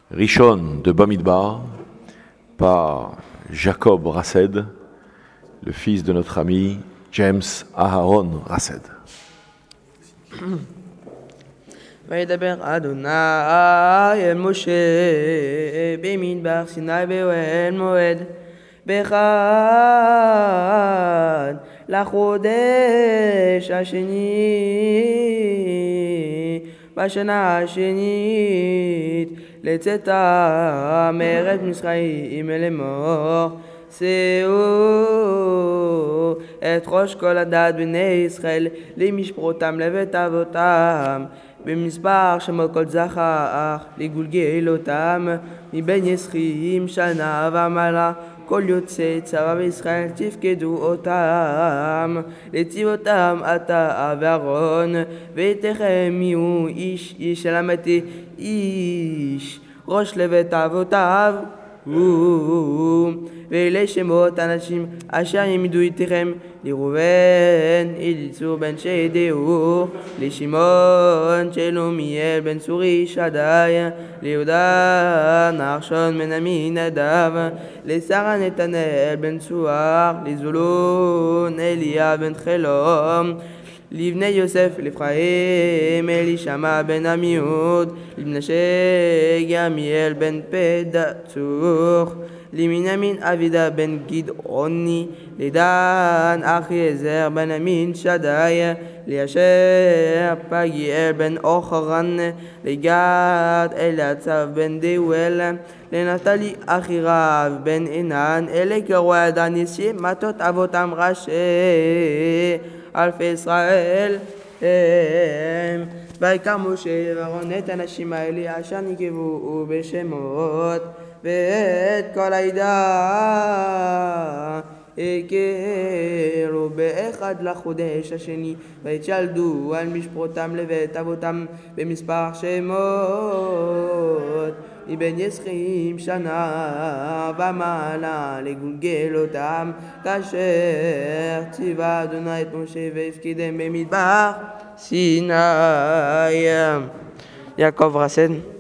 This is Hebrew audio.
Rishon de Bamidbar par Jacob Rased, le fils de notre ami James Aharon Rased. וידבר אדוני אל משה במדבר סיני באוהל מועד באחד לחודש השני בשנה השנית לצאתם מארץ מצרים לאמור שאו את ראש כל הדת בני ישראל למשפרותם לבית אבותם במספר שמות כל זכר לגולגל אותם מבין 20 שנה ומעלה כל יוצאי צבא בישראל תפקדו אותם לציב אותם אתה ואהרון ואיתכם יהיו איש למדתי איש ראש לבית אבותיו ואלה שמות אנשים אשר יעמדו איתכם לראובן אליצור בן שדאור לשמעון שלומיאל בן צורי שדי ליהודה נחשון בן עמינדב לשרה נתנאל בן צוח לזבולון אליאב בן חלום לבני יוסף לפרעים אלישמע בן עמיהוד למנשה גמיאל בן פדצור לבנימין אבידה בן גדעוני לדן אחיעזר בן אמין שדי לישר פגיאל בן אוחרן לגד אליצב בן דאואל לנפתלי אחירב בן עינן אלה קראו עדן ניסים מטות אבותם ראשי אלפי ישראל ויקרא משה ואהרון את האנשים האלה אשר נקבו בשמות ואת כל העדה הכרו באחד לחודש השני ויתשלדו על משפרותם לבית אבותם במספר שמות מבין 20 שנה ומעלה לגולגל אותם כאשר ציווה אדוני את משה והפקידם במדבר סיני. יעקב רסד.